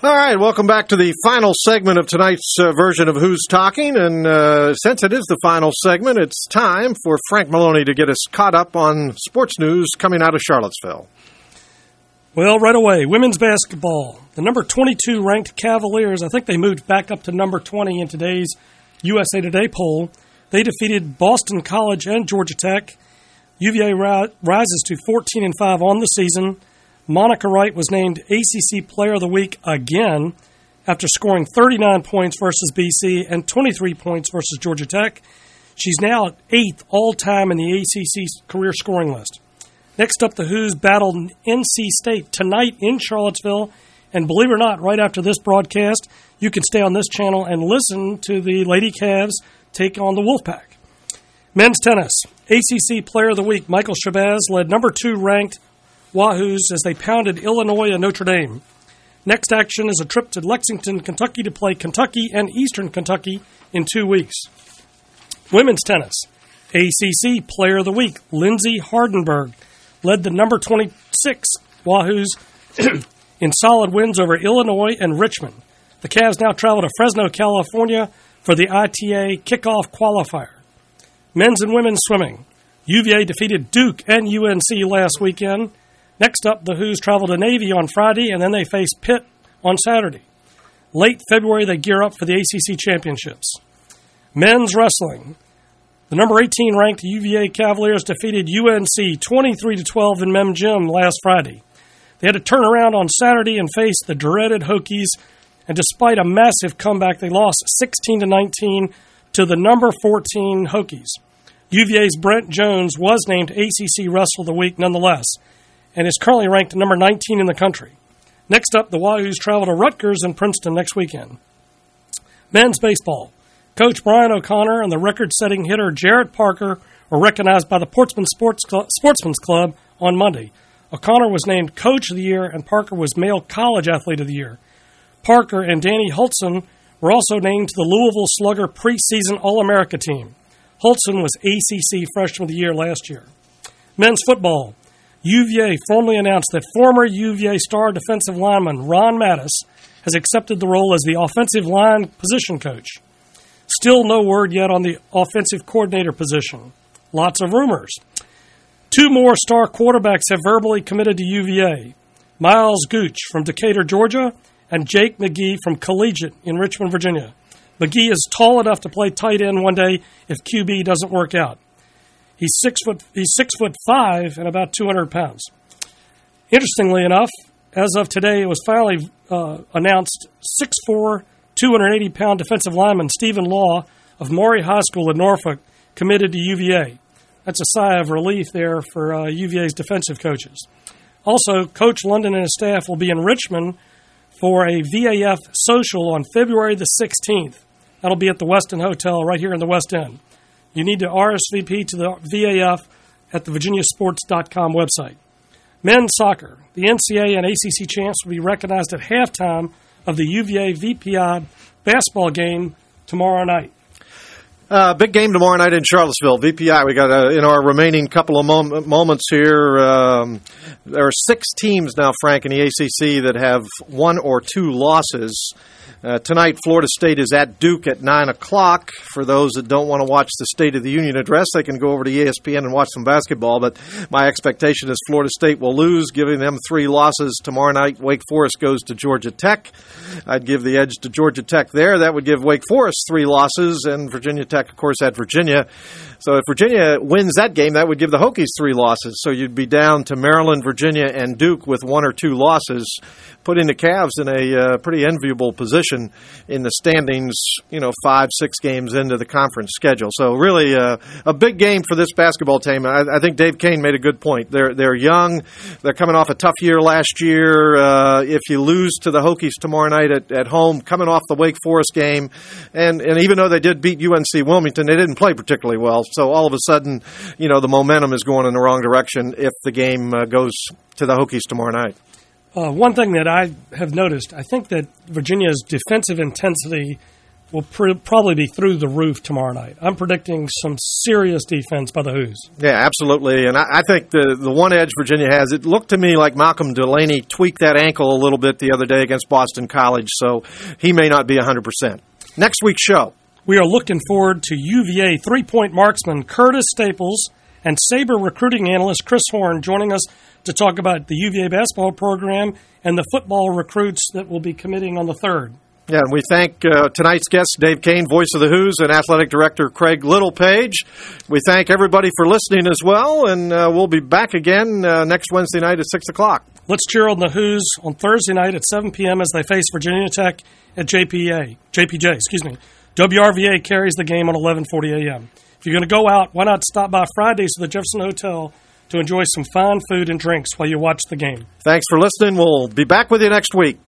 All right, welcome back to the final segment of tonight's version of Who's Talking. And since it is the final segment, it's time for Frank Maloney to get us caught up on sports news coming out of Charlottesville. Well, right away, women's basketball. The number 22 ranked Cavaliers, I think they moved back up to number 20 in today's USA Today poll. They defeated Boston College and Georgia Tech. UVA rises to 14-5 on the season. Monica Wright was named ACC Player of the Week again after scoring 39 points versus BC and 23 points versus Georgia Tech. She's now 8th all-time in the ACC's career scoring list. Next up, the Who's battled NC State tonight in Charlottesville. And believe it or not, right after this broadcast, you can stay on this channel and listen to the Lady Cavs take on the Wolfpack. Men's tennis, ACC Player of the Week, Michael Shabazz led number 2 ranked Wahoos as they pounded Illinois and Notre Dame. Next action is a trip to Lexington, Kentucky to play Kentucky and Eastern Kentucky in 2 weeks. Women's tennis, ACC Player of the Week, Lindsay Hardenberg led the number 26 Wahoos in solid wins over Illinois and Richmond. The Cavs now travel to Fresno, California for the ITA kickoff qualifier. Men's and women's swimming, UVA defeated Duke and UNC last weekend. Next up, the Who's travel to Navy on Friday, and then they face Pitt on Saturday. Late February, they gear up for the ACC championships. Men's wrestling. The number 18 ranked UVA Cavaliers defeated UNC 23-12 in Mem Gym last Friday. They had to turn around on Saturday and face the dreaded Hokies, and despite a massive comeback, they lost 16-19 to the number 14 Hokies. UVA's Brent Jones was named ACC Wrestler of the Week nonetheless, and is currently ranked number 19 in the country. Next up, the Wahoos travel to Rutgers and Princeton next weekend. Men's baseball. Coach Brian O'Connor and the record-setting hitter Jarrett Parker were recognized by the Portsmouth Sportsman's Club on Monday. O'Connor was named Coach of the Year, and Parker was Male College Athlete of the Year. Parker and Danny Hultzen were also named to the Louisville Slugger preseason All-America team. Hultzen was ACC Freshman of the Year last year. Men's football. UVA formally announced that former UVA star defensive lineman Ron Mattis has accepted the role as the offensive line position coach. Still no word yet on the offensive coordinator position. Lots of rumors. 2 more star quarterbacks have verbally committed to UVA. Miles Gooch from Decatur, Georgia, and Jake McGee from Collegiate in Richmond, Virginia. McGee is tall enough to play tight end one day if QB doesn't work out. He's 6'5" and about 200 pounds. Interestingly enough, as of today, it was finally announced 6'4", 280-pound defensive lineman Stephen Law of Maury High School in Norfolk committed to UVA. That's a sigh of relief there for UVA's defensive coaches. Also, Coach London and his staff will be in Richmond for a VAF social on February the 16th. That'll be at the Westin Hotel right here in the West End. You need to RSVP to the VAF at the VirginiaSports.com website. Men's soccer. The NCAA and ACC champs will be recognized at halftime of the UVA VPI basketball game tomorrow night. Big game tomorrow night in Charlottesville. VPI, we got in our remaining couple of moments here. There are 6 teams now, Frank, in the ACC that have 1 or 2 losses. Tonight, Florida State is at Duke at 9 o'clock. For those that don't want to watch the State of the Union address, they can go over to ESPN and watch some basketball. But my expectation is Florida State will lose, giving them 3 losses. Tomorrow night, Wake Forest goes to Georgia Tech. I'd give the edge to Georgia Tech there. That would give Wake Forest 3 losses, and Virginia Tech, of course, at Virginia. So if Virginia wins that game, that would give the Hokies 3 losses. So you'd be down to Maryland, Virginia, and Duke with 1 or 2 losses, putting the Cavs in a pretty enviable position in the standings, 5-6 games into the conference schedule. So really a big game for this basketball team. I think Dave Kane made a good point. They're young. They're coming off a tough year last year. If you lose to the Hokies tomorrow night at home, coming off the Wake Forest game, and even though they did beat UNC Wilmington, they didn't play particularly well. So all of a sudden, the momentum is going in the wrong direction if the game goes to the Hokies tomorrow night. One thing that I have noticed, I think that Virginia's defensive intensity will probably be through the roof tomorrow night. I'm predicting some serious defense by the Hoos. Yeah, absolutely. And I think the one edge Virginia has, it looked to me like Malcolm Delaney tweaked that ankle a little bit the other day against Boston College, so he may not be 100%. Next week's show. We are looking forward to UVA three-point marksman Curtis Staples and Sabre recruiting analyst Chris Horn joining us to talk about the UVA basketball program and the football recruits that will be committing on the 3rd. Yeah, and we thank tonight's guests, Dave Kane, voice of the Hoos, and athletic director Craig Littlepage. We thank everybody for listening as well, and we'll be back again next Wednesday night at 6 o'clock. Let's cheer on the Hoos on Thursday night at 7 p.m. as they face Virginia Tech at JPJ. WRVA carries the game on 11:40 a.m. If you're going to go out, why not stop by Fridays to the Jefferson Hotel to enjoy some fine food and drinks while you watch the game. Thanks for listening. We'll be back with you next week.